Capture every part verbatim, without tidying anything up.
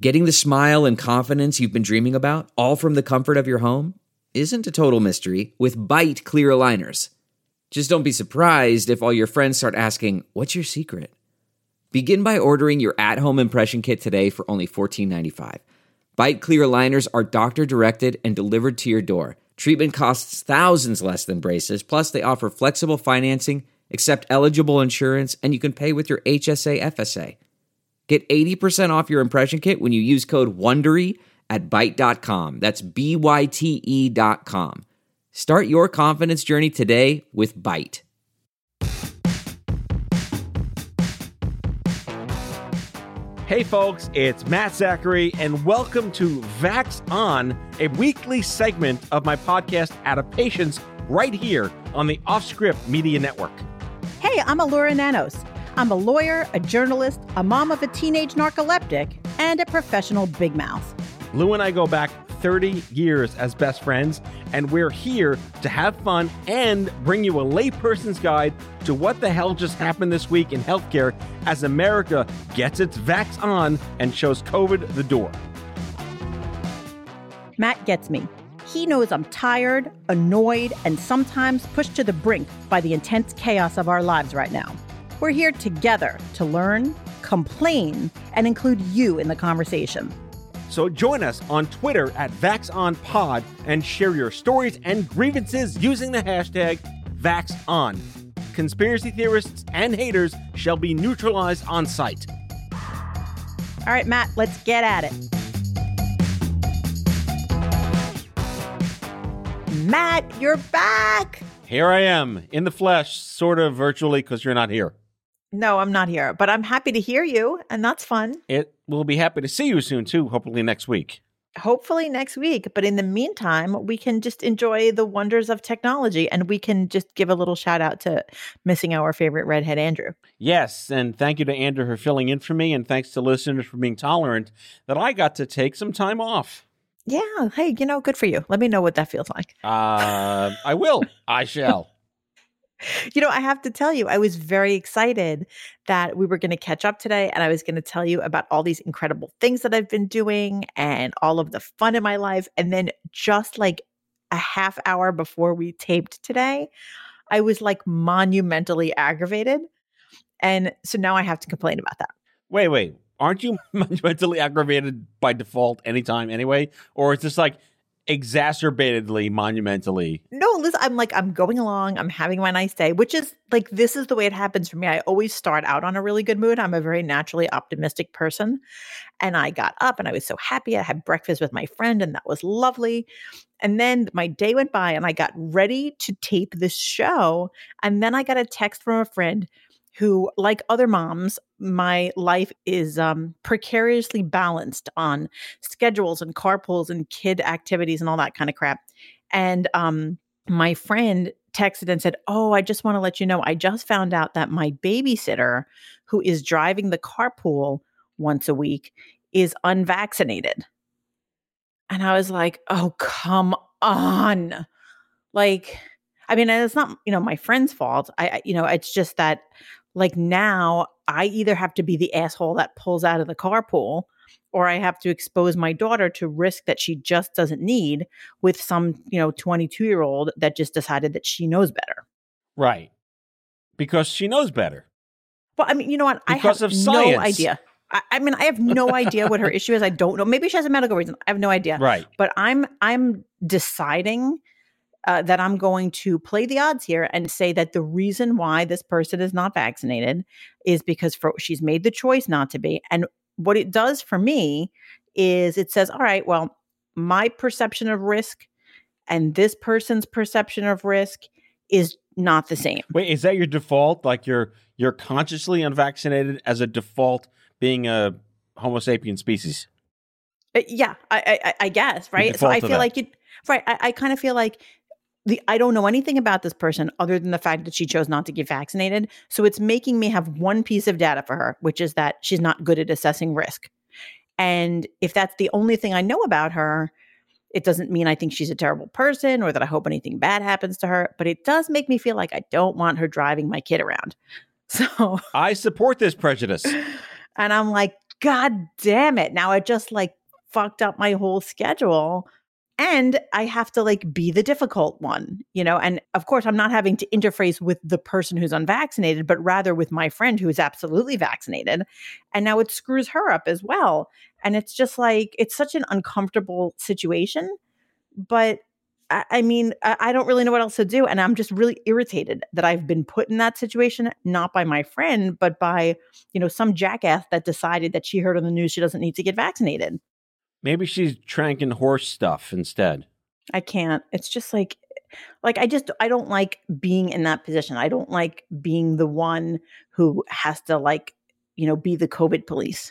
Getting the smile and confidence you've been dreaming about, all from the comfort of your home, isn't a total mystery with Byte clear aligners. Just don't be surprised if all your friends start asking, "What's your secret?" Begin by ordering your at-home impression kit today for only fourteen ninety-five. Byte clear aligners are doctor-directed and delivered to your door. Treatment costs thousands less than braces, plus they offer flexible financing, accept eligible insurance, and you can pay with your H S A F S A. Get eighty percent off your impression kit when you use code WONDERY at byte dot com. That's B Y T E dot com. Start your confidence journey today with Byte. Hey folks, it's Matt Zachary, and welcome to Vax On, a weekly segment of my podcast, Out of Patience, right here on the Offscript Media Network. Hey, I'm Allura Nanos. I'm a lawyer, a journalist, a mom of a teenage narcoleptic, and a professional big mouth. Lou and I go back thirty years as best friends, and we're here to have fun and bring you a layperson's guide to what the hell just happened this week in healthcare as America gets its vax on and shows COVID the door. Matt gets me. He knows I'm tired, annoyed, and sometimes pushed to the brink by the intense chaos of our lives right now. We're here together to learn, complain, and include you in the conversation. So join us on Twitter at VaxOnPod and share your stories and grievances using the hashtag VaxOn. Conspiracy theorists and haters shall be neutralized on sight. All right, Matt, let's get at it. Matt, you're back. Here I am, in the flesh, sort of virtually, because you're not here. No, I'm not here, but I'm happy to hear you, and that's fun. It will be happy to see you soon, too, hopefully next week. Hopefully next week. But in the meantime, we can just enjoy the wonders of technology, and we can just give a little shout out to missing our favorite redhead, Andrew. Yes, and thank you to Andrew for filling in for me, and thanks to listeners for being tolerant that I got to take some time off. Yeah. Hey, you know, good for you. Let me know what that feels like. Uh, I will. I shall. You know, I have to tell you, I was very excited that we were going to catch up today, and I was going to tell you about all these incredible things that I've been doing and all of the fun in my life. And then just like a half hour before we taped today, I was like monumentally aggravated. And so now I have to complain about that. Wait, wait. Aren't you monumentally aggravated by default anytime anyway? Or is this like exacerbatedly monumentally? No, listen, I'm like, I'm going along. I'm having my nice day, which is like, this is the way it happens for me. I always start out on a really good mood. I'm a very naturally optimistic person. And I got up and I was so happy. I had breakfast with my friend and that was lovely. And then my day went by and I got ready to tape this show. And then I got a text from a friend who, like other moms, my life is um, precariously balanced on schedules and carpools and kid activities and all that kind of crap. And um, my friend texted and said, "Oh, I just want to let you know, I just found out that my babysitter, who is driving the carpool once a week, is unvaccinated." And I was like, "Oh, come on." Like, I mean, and it's not, you know, my friend's fault. I, I, you know, it's just that like now I either have to be the asshole that pulls out of the carpool or I have to expose my daughter to risk that she just doesn't need with some, you know, twenty-two year old that just decided that she knows better. Right. Because she knows better. Well, I mean, you know what? Because I have of science. no idea. I, I mean, I have no idea what her issue is. I don't know. Maybe she has a medical reason. I have no idea. Right. But I'm, I'm deciding Uh, that I'm going to play the odds here and say that the reason why this person is not vaccinated is because for, she's made the choice not to be. And what it does for me is it says, all right, well, my perception of risk and this person's perception of risk is not the same. Wait, is that your default? Like you're you're consciously unvaccinated as a default being a Homo sapien species? Uh, yeah, I, I, I guess, right? So I feel that. like you, right. I, I kind of feel like The, I don't know anything about this person other than the fact that she chose not to get vaccinated. So it's making me have one piece of data for her, which is that she's not good at assessing risk. And if that's the only thing I know about her, it doesn't mean I think she's a terrible person or that I hope anything bad happens to her. But it does make me feel like I don't want her driving my kid around. So I support this prejudice. And I'm like, God damn it. Now it just like fucked up my whole schedule. And I have to like be the difficult one, you know? And of course, I'm not having to interface with the person who's unvaccinated, but rather with my friend who is absolutely vaccinated. And now it screws her up as well. And it's just like, it's such an uncomfortable situation. But I, I mean, I, I don't really know what else to do. And I'm just really irritated that I've been put in that situation, not by my friend, but by, you know, some jackass that decided that she heard on the news she doesn't need to get vaccinated. Maybe she's drinking horse stuff instead. I can't. It's just like, like I just, I don't like being in that position. I don't like being the one who has to like, you know, be the COVID police.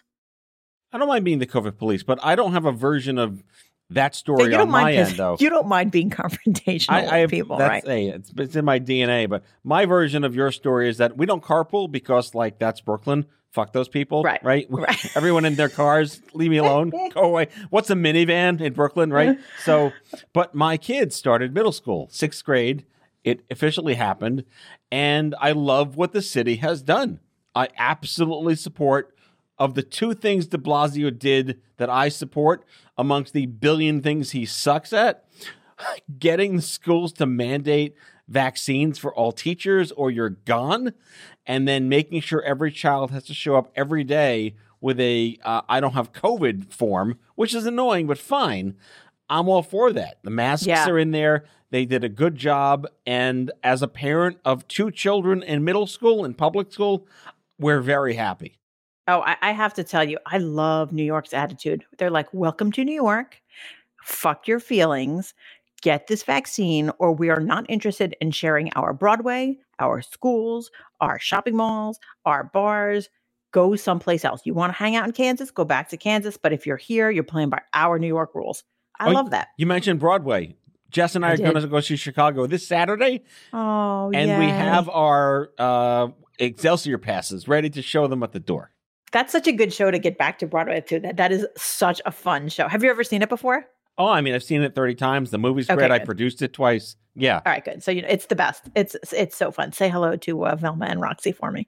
I don't mind being the COVID police, but I don't have a version of that story yeah, on my mind, end, though. You don't mind being confrontational I, I with people, that's, right? Hey, it's, it's in my D N A, but my version of your story is that we don't carpool because, like, that's Brooklyn. Fuck those people, right? Right? right. Everyone in their cars, leave me alone, go away. What's a minivan in Brooklyn, right? So, but my kids started middle school, sixth grade. It officially happened, and I love what the city has done. I absolutely support. Of the two things de Blasio did that I support amongst the billion things he sucks at, getting the schools to mandate vaccines for all teachers or you're gone, and then making sure every child has to show up every day with a uh, I don't have COVID form, which is annoying, but fine. I'm all for that. The masks yeah. are in there. They did a good job. And as a parent of two children in middle school and public school, we're very happy. Oh, I, I have to tell you, I love New York's attitude. They're like, welcome to New York. Fuck your feelings. Get this vaccine, or we are not interested in sharing our Broadway, our schools, our shopping malls, our bars. Go someplace else. You want to hang out in Kansas? Go back to Kansas. But if you're here, you're playing by our New York rules. I oh, love that. You mentioned Broadway. Jess and I, I are going to go see Chicago this Saturday. Oh, And yay. we have our uh, Excelsior passes ready to show them at the door. That's such a good show to get back to Broadway to. That that is such a fun show. Have you ever seen it before? Oh, I mean, I've seen it thirty times. The movie's Okay, great. good. I produced it twice. Yeah. All right, good. So you know, it's the best. It's it's so fun. Say hello to uh, Velma and Roxy for me.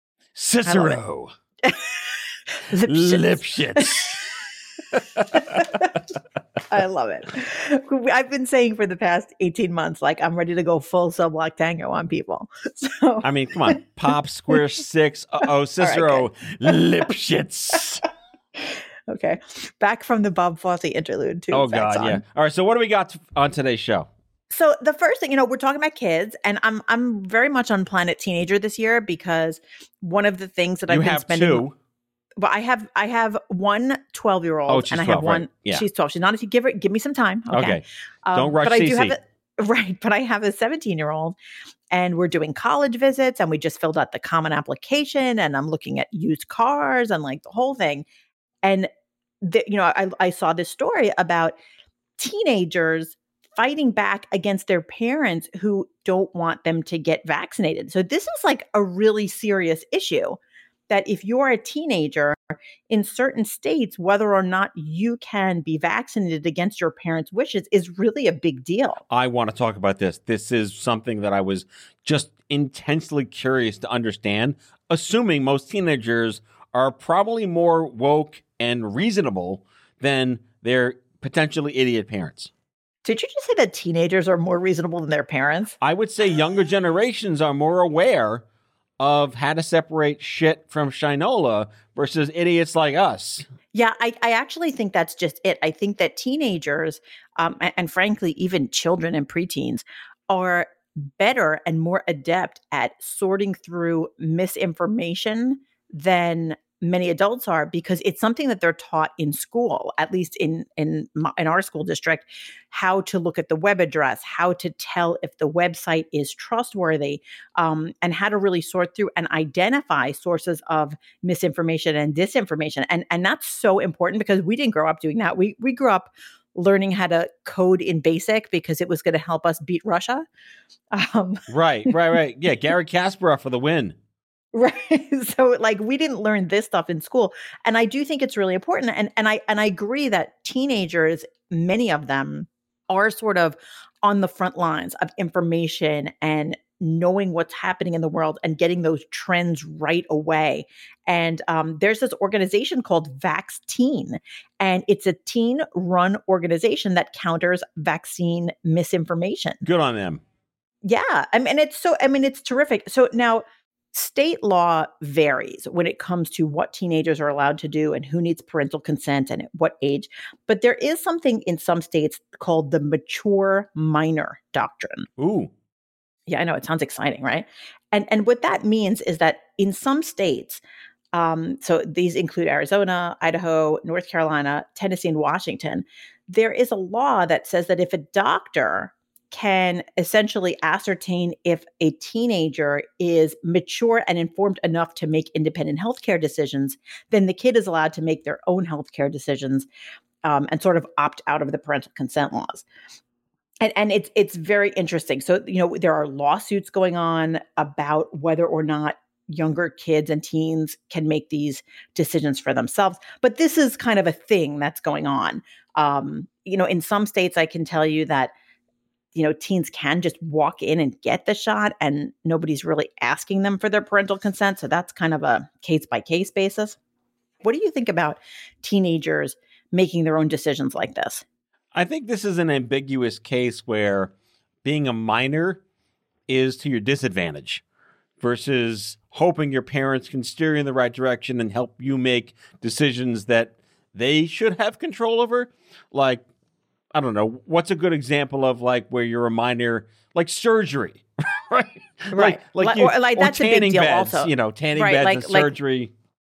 Cicero. Lipschitz. Lipschitz. I love it. I've been saying for the past eighteen months, like I'm ready to go full Sublock Tango on people. So I mean, come on. Pop Square Six. Uh-oh, Cicero. Right, Lipschitz. Okay. Back from the Bob Fosse interlude to Oh, Facts God, On. yeah. All right, so what do we got on today's show? So the first thing, you know, we're talking about kids, and I'm I'm very much on Planet Teenager this year because one of the things that You I've been have spending two. Well, I have I have one twelve-year-old Oh, she's and I have twelve, one right. Yeah. she's twelve. She's not a give her give me some time. Okay. Okay. Um, Don't rush but I do Cece. have a right, but I have a seventeen-year-old and we're doing college visits and we just filled out the common application and I'm looking at used cars and like the whole thing. And the, you know, I I saw this story about teenagers fighting back against their parents who don't want them to get vaccinated. So this is like a really serious issue that if you're a teenager in certain states, whether or not you can be vaccinated against your parents' wishes is really a big deal. I want to talk about this. This is something that I was just intensely curious to understand, assuming most teenagers are probably more woke and reasonable than their potentially idiot parents. Did you just say that teenagers are more reasonable than their parents? I would say younger generations are more aware of how to separate shit from shinola versus idiots like us. Yeah, I, I actually think that's just it. I think that teenagers, um, and, and frankly, even children and preteens are better and more adept at sorting through misinformation than many adults are because it's something that they're taught in school, at least in in my, in our school district, how to look at the web address, how to tell if the website is trustworthy, um, and how to really sort through and identify sources of misinformation and disinformation. And and that's so important because we didn't grow up doing that. We we grew up learning how to code in BASIC because it was going to help us beat Russia. Um, right, right, right. Yeah, Gary Kasparov for the win. Right. So like we didn't learn this stuff in school. And I do think it's really important. And and I and I agree that teenagers, many of them are sort of on the front lines of information and knowing what's happening in the world and getting those trends right away. And um, there's this organization called VaxTeen, and it's a teen-run organization that counters vaccine misinformation. Good on them. Yeah, I mean, it's so, I mean, it's terrific. So now state law varies when it comes to what teenagers are allowed to do and who needs parental consent and at what age. But there is something in some states called the mature minor doctrine. Ooh. Yeah, I know. It sounds exciting, right? And and what that means is that in some states, um, so these include Arizona, Idaho, North Carolina, Tennessee, and Washington, there is a law that says that if a doctor can essentially ascertain if a teenager is mature and informed enough to make independent healthcare decisions, then the kid is allowed to make their own healthcare decisions um, and sort of opt out of the parental consent laws. And, and it's it's very interesting. So, you know, there are lawsuits going on about whether or not younger kids and teens can make these decisions for themselves. But this is kind of a thing that's going on. Um, you know, in some states, I can tell you that, you know, teens can just walk in and get the shot and nobody's really asking them for their parental consent. So that's kind of a case by case basis. What do you think about teenagers making their own decisions like this? I think this is an ambiguous case where being a minor is to your disadvantage versus hoping your parents can steer you in the right direction and help you make decisions that they should have control over. Like, I don't know, what's a good example of like where you're a minor, like surgery, right? Right. Like, like, like, you, or like or that's a big tanning deal beds, also. You know, tanning right, beds like, and like, surgery.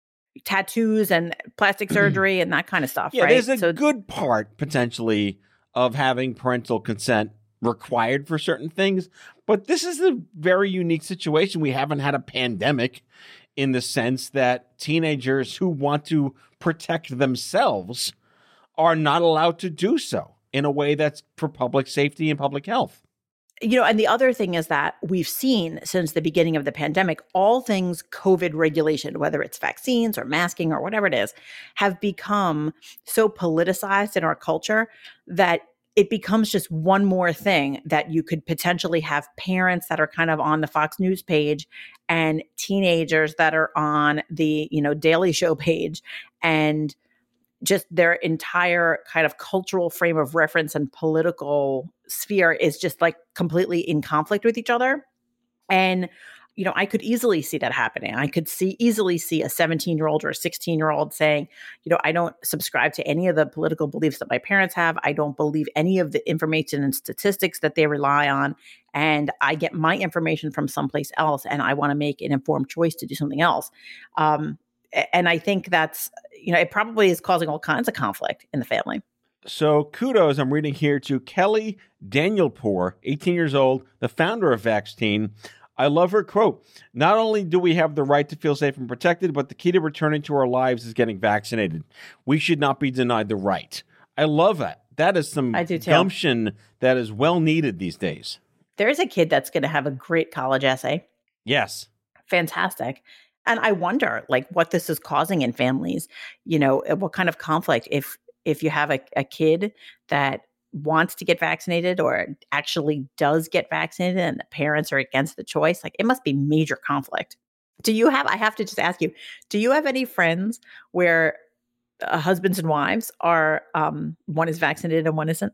Tattoos and plastic surgery and that kind of stuff, yeah, right? There's a so, good part, potentially, of having parental consent required for certain things. But this is a very unique situation. We haven't had a pandemic in the sense that teenagers who want to protect themselves are not allowed to do so in a way that's for public safety and public health. You know, and the other thing is that we've seen since the beginning of the pandemic, all things COVID regulation, whether it's vaccines or masking or whatever it is, have become so politicized in our culture that it becomes just one more thing that you could potentially have parents that are kind of on the Fox News page and teenagers that are on the, you know, Daily Show page, and just their entire kind of cultural frame of reference and political sphere is just like completely in conflict with each other. And, you know, I could easily see that happening. I could see easily see a seventeen year old or a sixteen year old saying, you know, I don't subscribe to any of the political beliefs that my parents have. I don't believe any of the information and statistics that they rely on. And I get my information from someplace else. And I want to make an informed choice to do something else. Um, and I think that's, you know, it probably is causing all kinds of conflict in the family. So kudos, I'm reading here, to Kelly Danielpour, eighteen years old, the founder of VaxTeen. I love her quote. Not only do we have the right to feel safe and protected, but the key to returning to our lives is getting vaccinated. We should not be denied the right. I love that. That is some gumption that is well needed these days. There's a kid that's going to have a great college essay. Yes. Fantastic. And I wonder, like, what this is causing in families, you know, what kind of conflict if if you have a, a kid that wants to get vaccinated or actually does get vaccinated and the parents are against the choice, like, it must be major conflict. Do you have, I have to just ask you, do you have any friends where uh, husbands and wives are, um, one is vaccinated and one isn't?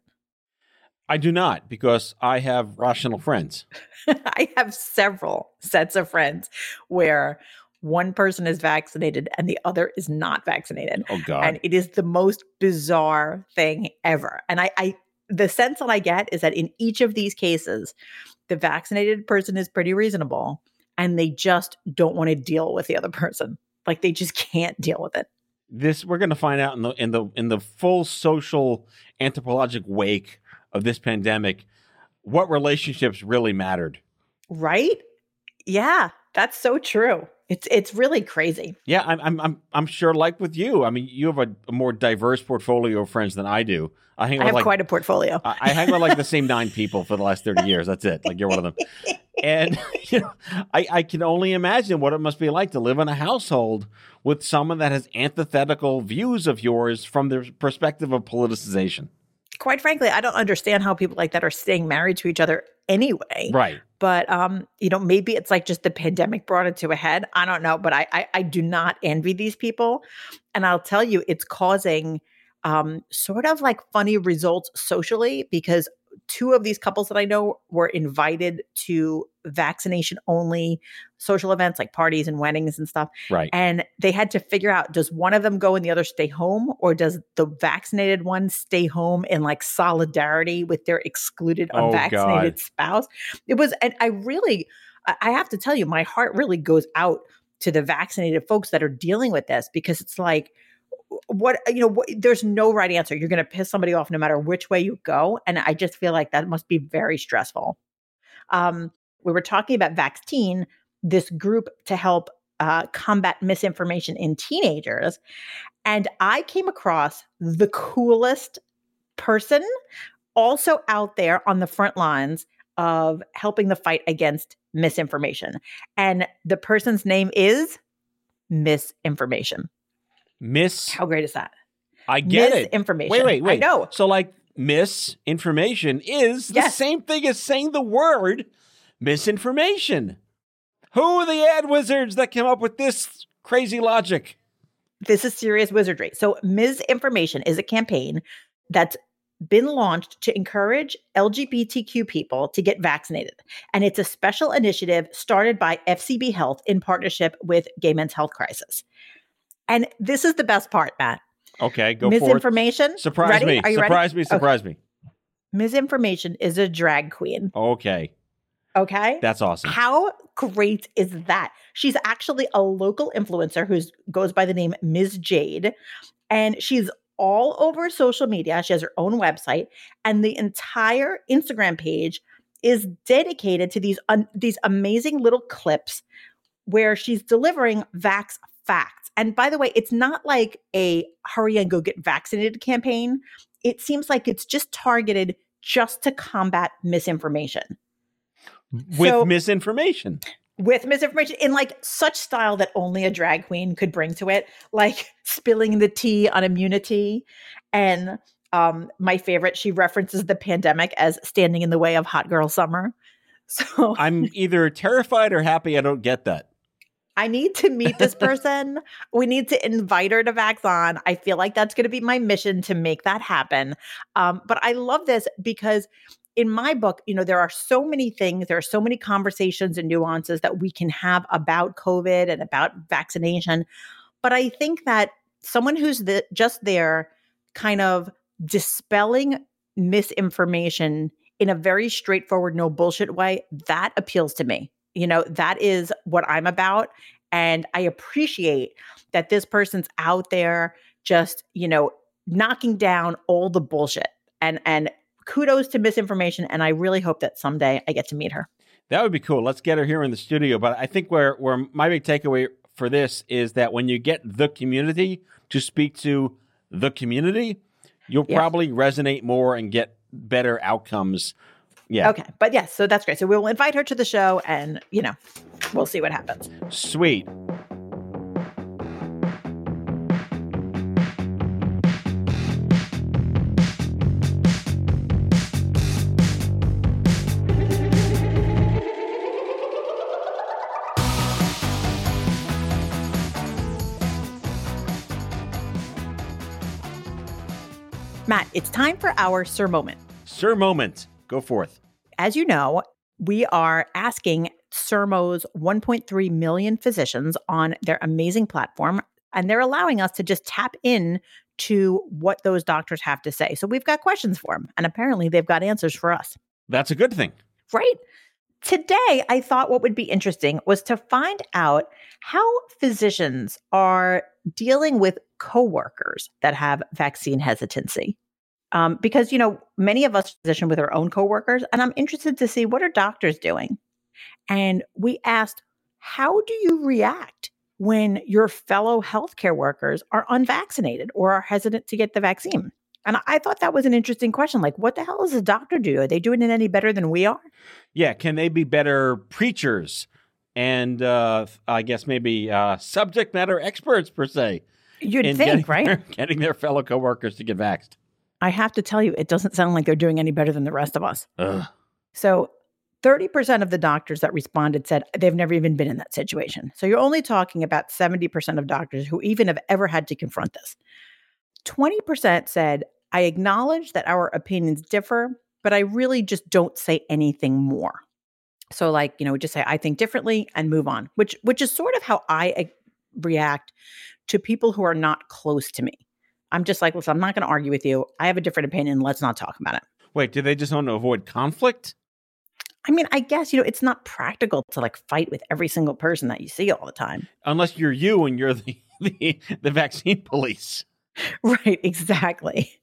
I do not, because I have rational friends. I have several sets of friends where one person is vaccinated and the other is not vaccinated. Oh, God. And it is the most bizarre thing ever. And I, I, the sense that I get is that in each of these cases, the vaccinated person is pretty reasonable and they just don't want to deal with the other person. Like, they just can't deal with it. This, we're going to find out in the, in the, in the full social anthropologic wake of this pandemic, what relationships really mattered. Right? Yeah, that's so true. It's it's really crazy. Yeah, I'm I'm I'm I'm sure. Like with you, I mean, you have a, a more diverse portfolio of friends than I do. I hang I with have like, quite a portfolio. I, I hang with like the same nine people for the last thirty years. That's it. Like, you're one of them. And you know, I I can only imagine what it must be like to live in a household with someone that has antithetical views of yours from the perspective of politicization. Quite frankly, I don't understand how people like that are staying married to each other anyway. Right. But, um, you know, maybe it's like just the pandemic brought it to a head. I don't know. But I, I, I do not envy these people. And I'll tell you, it's causing um, sort of like funny results socially, because two of these couples that I know were invited to vaccination only social events like parties and weddings and stuff. Right. And they had to figure out, does one of them go and the other stay home, or does the vaccinated one stay home in like solidarity with their excluded Oh, unvaccinated God. spouse? It was, and I really, I I have to tell you, my heart really goes out to the vaccinated folks that are dealing with this, because it's like, what, you know, what, there's no right answer. You're going to piss somebody off no matter which way you go. And I just feel like that must be very stressful. Um, we were talking about Vaxteen, this group to help uh, combat misinformation in teenagers. And I came across the coolest person also out there on the front lines of helping the fight against misinformation. And the person's name is Misinformation. Miss. How great is that? I get it. Misinformation. Wait, wait, wait. I know. So like misinformation is the Yes. same thing as saying the word misinformation. Who are the ad wizards that came up with this crazy logic? This is serious wizardry. So Misinformation is a campaign that's been launched to encourage L G B T Q people to get vaccinated. And it's a special initiative started by F C B Health in partnership with Gay Men's Health Crisis. And this is the best part, Matt. Okay, go for it. Misinformation. Surprise Ready? me. Are you Surprise ready? me. Surprise me. Misinformation is a drag queen. Okay. Okay. That's awesome. How great is that? She's actually a local influencer who goes by the name Miz Jade, and she's all over social media. She has her own website, and the entire Instagram page is dedicated to these un- these amazing little clips where she's delivering vax facts. And by the way, it's not like a hurry and go get vaccinated campaign. It seems like it's just targeted just to combat misinformation. With So- misinformation. With misinformation in like such style that only a drag queen could bring to it, like spilling the tea on immunity. And um, my favorite, she references the pandemic as standing in the way of hot girl summer. So I'm either terrified or happy I don't get that. I need to meet this person. We need to invite her to VaxOn. I feel like that's going to be my mission to make that happen. Um, but I love this because in my book, you know, there are so many things, there are so many conversations and nuances that we can have about COVID and about vaccination. But I think that someone who's the, just there kind of dispelling misinformation in a very straightforward, no bullshit way, that appeals to me. You know, that is what I'm about. And I appreciate that this person's out there just, you know, knocking down all the bullshit. And and kudos to Misinformation. And I really hope that someday I get to meet her. That would be cool. Let's get her here in the studio. But I think where, where my big takeaway for this is that when you get the community to speak to the community, you'll Yeah. probably resonate more and get better outcomes. Yeah. Okay. But yes, so that's great. So we will invite her to the show and, you know, we'll see what happens. Sweet. Matt, it's time for our Sir Moment. Sir Moment. Go forth. As you know, we are asking Sermo's one point three million physicians on their amazing platform, and they're allowing us to just tap in to what those doctors have to say. So we've got questions for them, and apparently they've got answers for us. That's a good thing. Right? Today, I thought what would be interesting was to find out how physicians are dealing with coworkers that have vaccine hesitancy. Um, because, you know, many of us physician with our own coworkers, and I'm interested to see what are doctors doing. And we asked, how do you react when your fellow healthcare workers are unvaccinated or are hesitant to get the vaccine? And I thought that was an interesting question. Like, what the hell does a doctor do? Are they doing it any better than we are? Yeah. Can they be better preachers and uh, I guess maybe uh, subject matter experts, per se? You'd in think, getting right? Their, getting their fellow coworkers to get vaxxed. I have to tell you, it doesn't sound like they're doing any better than the rest of us. Ugh. So thirty percent of the doctors that responded said they've never even been in that situation. So you're only talking about seventy percent of doctors who even have ever had to confront this. twenty percent said, I acknowledge that our opinions differ, but I really just don't say anything more. So like, you know, just say, I think differently and move on, which which is sort of how I uh, react to people who are not close to me. I'm just like, listen, I'm not going to argue with you. I have a different opinion. Let's not talk about it. Wait, do they just want to avoid conflict? I mean, I guess, you know, it's not practical to like fight with every single person that you see all the time. Unless you're you and you're the, the, the vaccine police. Right, exactly.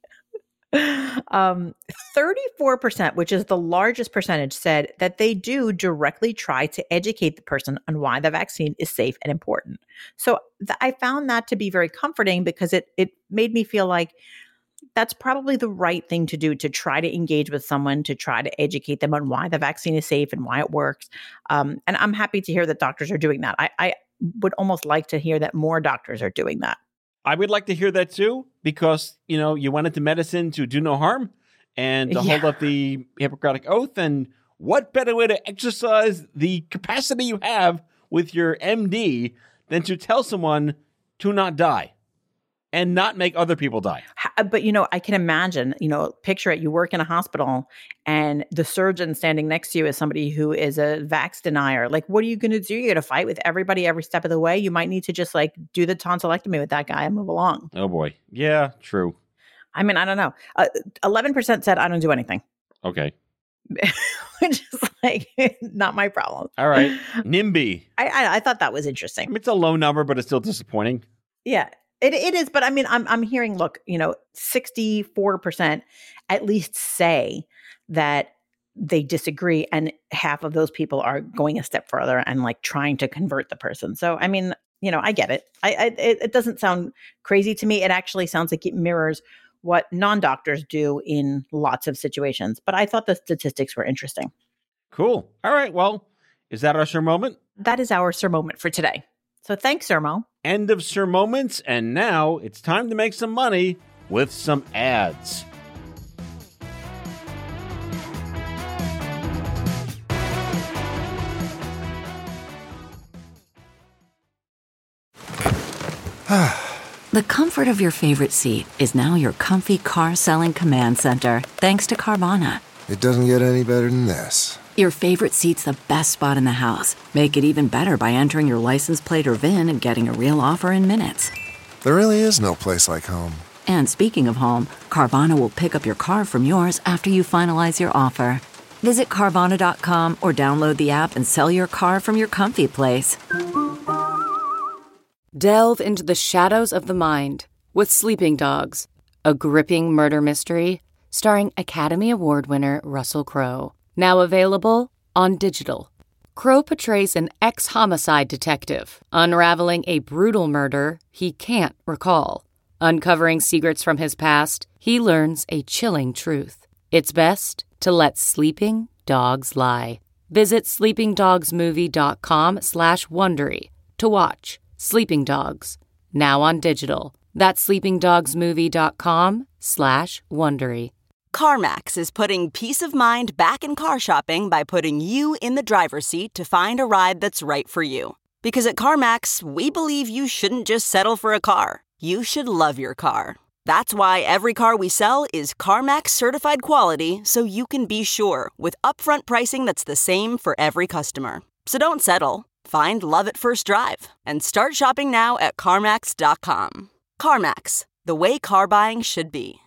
um, thirty-four percent, which is the largest percentage, said that they do directly try to educate the person on why the vaccine is safe and important. So th- I found that to be very comforting because it it made me feel like that's probably the right thing to do, to try to engage with someone, to try to educate them on why the vaccine is safe and why it works. Um, and I'm happy to hear that doctors are doing that. I, I would almost like to hear that more doctors are doing that. I would like to hear that too, because, you know, you went into medicine to do no harm and to Yeah. hold up the Hippocratic Oath. And what better way to exercise the capacity you have with your M D than to tell someone to not die and not make other people die? Ha- But, you know, I can imagine, you know, picture it. You work in a hospital and the surgeon standing next to you is somebody who is a vax denier. Like, what are you going to do? You're going to fight with everybody every step of the way. You might need to just like do the tonsillectomy with that guy and move along. Oh, boy. Yeah, true. I mean, I don't know. Uh, eleven percent said, I don't do anything, Okay. which is like not my problem. All right. NIMBY. I, I, I thought that was I interesting. mean, it's a low number, but it's still disappointing. Yeah. It it is, but I mean, I'm I'm hearing, look, you know, sixty-four percent at least say that they disagree, and half of those people are going a step further and like trying to convert the person. So, I mean, you know, I get it. I, I it, it doesn't sound crazy to me. It actually sounds like it mirrors what non-doctors do in lots of situations. But I thought the statistics were interesting. Cool. All right. Well, is that our Sir Moment? That is our Sir Moment for today. So thanks, Sermo. End of Sir Moments, and now it's time to make some money with some ads. The comfort of your favorite seat is now your comfy car selling command center, thanks to Carvana. It doesn't get any better than this. Your favorite seat's the best spot in the house. Make it even better by entering your license plate or V I N and getting a real offer in minutes. There really is no place like home. And speaking of home, Carvana will pick up your car from yours after you finalize your offer. Visit Carvana dot com or download the app and sell your car from your comfy place. Delve into the shadows of the mind with Sleeping Dogs, a gripping murder mystery starring Academy Award winner Russell Crowe. Now available on digital. Crowe portrays an ex-homicide detective unraveling a brutal murder he can't recall. Uncovering secrets from his past, he learns a chilling truth. It's best to let sleeping dogs lie. Visit sleepingdogsmovie.com slash Wondery to watch Sleeping Dogs, now on digital. That's sleepingdogsmovie.com slash Wondery. CarMax is putting peace of mind back in car shopping by putting you in the driver's seat to find a ride that's right for you. Because at CarMax, we believe you shouldn't just settle for a car. You should love your car. That's why every car we sell is CarMax certified quality, so you can be sure with upfront pricing that's the same for every customer. So don't settle. Find love at first drive and start shopping now at CarMax dot com. CarMax, the way car buying should be.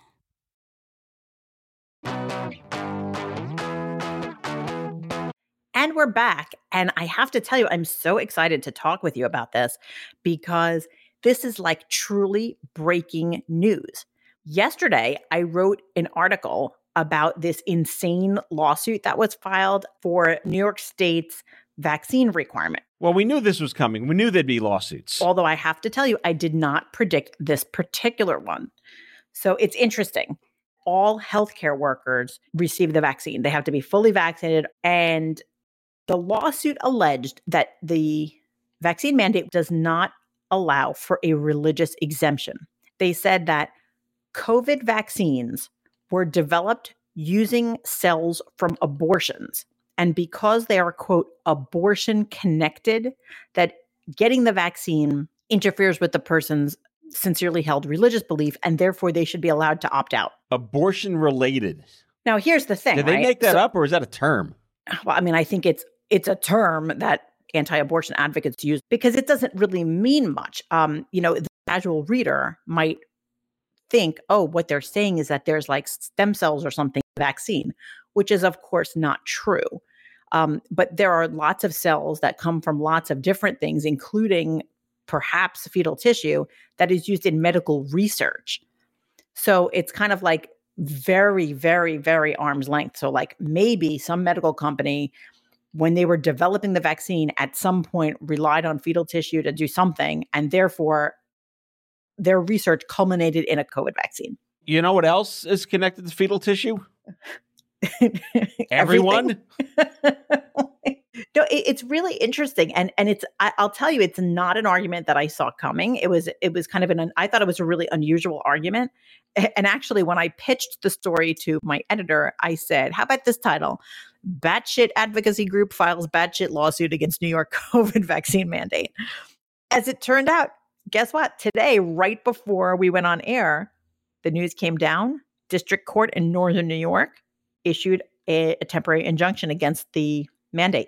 And we're back. And I have to tell you, I'm so excited to talk with you about this because this is like truly breaking news. Yesterday, I wrote an article about this insane lawsuit that was filed for New York State's vaccine requirement. Well, we knew this was coming. We knew there'd be lawsuits. Although I have to tell you, I did not predict this particular one. So it's interesting. All healthcare workers receive the vaccine. They have to be fully vaccinated. And the lawsuit alleged that the vaccine mandate does not allow for a religious exemption. They said that COVID vaccines were developed using cells from abortions And because they are, quote, abortion connected, that getting the vaccine interferes with the person's sincerely held religious belief, and therefore they should be allowed to opt out. Abortion related. Now, here's the thing. Did they right? make that so, up, or is that a term? Well, I mean, I think it's it's a term that anti-abortion advocates use because it doesn't really mean much. Um, you know, the casual reader might think, oh, what they're saying is that there's like stem cells or something in the vaccine, which is, of course, not true. Um, but there are lots of cells that come from lots of different things, including perhaps fetal tissue that is used in medical research. So it's kind of like very, very, very arm's length. So like maybe some medical company, when they were developing the vaccine, at some point relied on fetal tissue to do something, and therefore their research culminated in a COVID vaccine. You know what else is connected to fetal tissue? Everyone? No, it, it's really interesting. And and it's, I, I'll tell you, it's not an argument that I saw coming. It was, it was kind of an, I thought it was a really unusual argument. And actually, when I pitched the story to my editor, I said, how about this title? Batshit Advocacy Group Files Batshit Lawsuit Against New York COVID Vaccine Mandate. As it turned out, guess what? Today, right before we went on air, the news came down. District Court in Northern New York issued a, a temporary injunction against the mandate.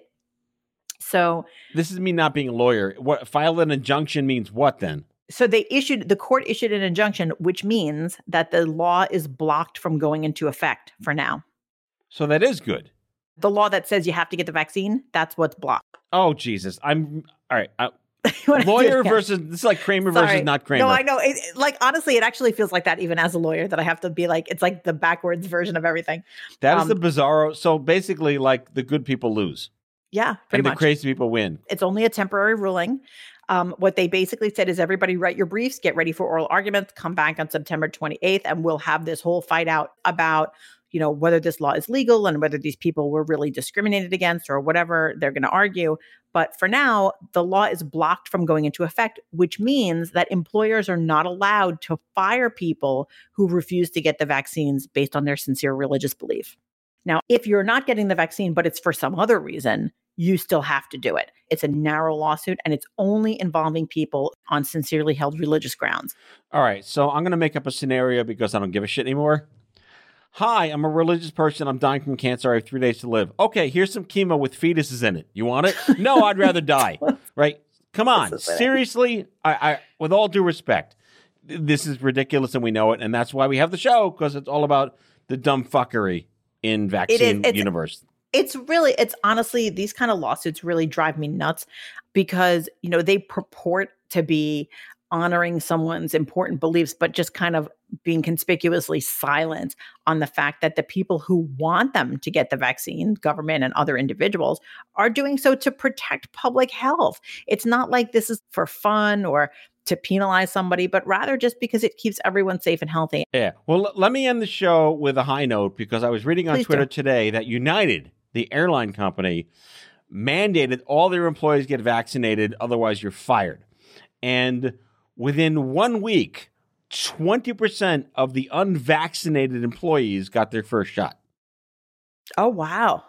So this is me not being a lawyer. What filed an injunction means what then? So they issued, the court issued an injunction, which means that the law is blocked from going into effect for now. So that is good. The law that says you have to get the vaccine, that's what's blocked. Oh, Jesus. I'm all right. I, lawyer versus, this is like Kramer Sorry. versus not Kramer. No, I know. It, it, like, honestly, it actually feels like that even as a lawyer, that I have to be like, it's like the backwards version of everything. That um, is the bizarro. So basically, like, the good people lose. Yeah, pretty and the much. crazy people win. It's only a temporary ruling. Um, what they basically said is everybody write your briefs, get ready for oral arguments, come back on September twenty-eighth, and we'll have this whole fight out about, you know, whether this law is legal and whether these people were really discriminated against or whatever they're going to argue. But for now, the law is blocked from going into effect, which means that employers are not allowed to fire people who refuse to get the vaccines based on their sincere religious belief. Now, if you're not getting the vaccine, but it's for some other reason, you still have to do it. It's a narrow lawsuit, and it's only involving people on sincerely held religious grounds. All right. So I'm going to make up a scenario because I don't give a shit anymore. Hi, I'm a religious person. I'm dying from cancer. I have three days to live. Okay, here's some chemo with fetuses in it. You want it? No, I'd rather die. Right? Come on. Seriously? I, I, with all due respect, this is ridiculous and we know it. And that's why we have the show, because it's all about the dumb fuckery in vaccine it is, universe. It's really, it's honestly, these kind of lawsuits really drive me nuts because, you know, they purport to be honoring someone's important beliefs, but just kind of being conspicuously silent on the fact that the people who want them to get the vaccine, government and other individuals, are doing so to protect public health. It's not like this is for fun or to penalize somebody, but rather just because it keeps everyone safe and healthy. Yeah. Well, l- let me end the show with a high note because I was reading on Please Twitter do. today that United, the airline company, mandated all their employees get vaccinated, otherwise you're fired. And within one week, twenty percent of the unvaccinated employees got their first shot. Oh, wow.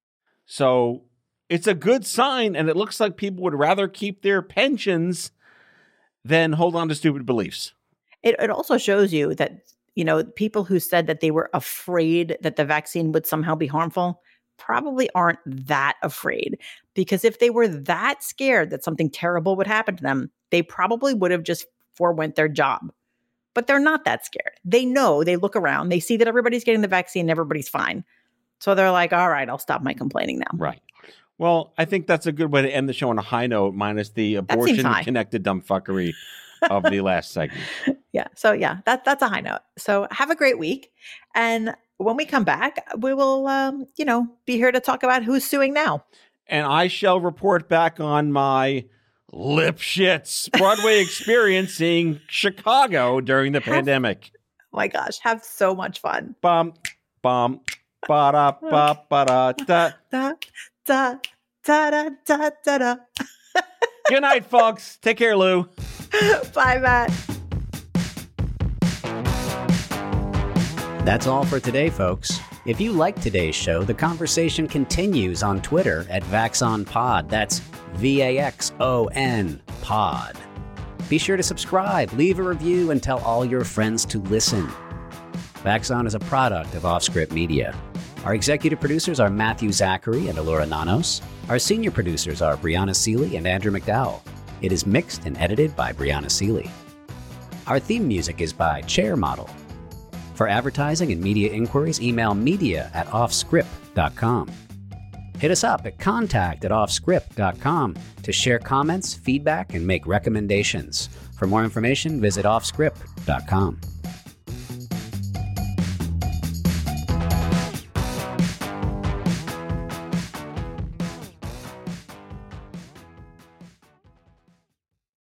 So it's a good sign, and it looks like people would rather keep their pensions than hold on to stupid beliefs. It, it also shows you that, you know, people who said that they were afraid that the vaccine would somehow be harmful probably aren't that afraid, because if they were that scared that something terrible would happen to them, they probably would have just forewent their job. But they're not that scared. They know, they look around, they see that everybody's getting the vaccine, everybody's fine. So they're like, all right, I'll stop my complaining now. Right. Well, I think that's a good way to end the show on a high note, minus the abortion-connected dumb fuckery of the last segment. Yeah. So yeah, that, that's a high note. So have a great week. And when we come back, we will, um, you know, be here to talk about who's suing now. And I shall report back on my Lipschitz Broadway experience seeing Chicago during the have, pandemic. Oh my gosh, have so much fun. Bum, bum, ba-da, ba, ba-da, da. Da, da, da, da, da, da, da. Good night, folks. Take care, Lou. Bye, Matt. That's all for today, folks. If you like today's show, the conversation continues on Twitter at VaxonPod. That's V A X O N Pod. Be sure to subscribe, leave a review, and tell all your friends to listen. Vaxon is a product of Offscript Media. Our executive producers are Matthew Zachary and Alora Nanos. Our senior producers are Brianna Seeley and Andrew McDowell. It is mixed and edited by Brianna Seeley. Our theme music is by Chair Model. For advertising and media inquiries, email media at offscript dot com. Hit us up at contact at offscript dot com to share comments, feedback, and make recommendations. For more information, visit offscript dot com.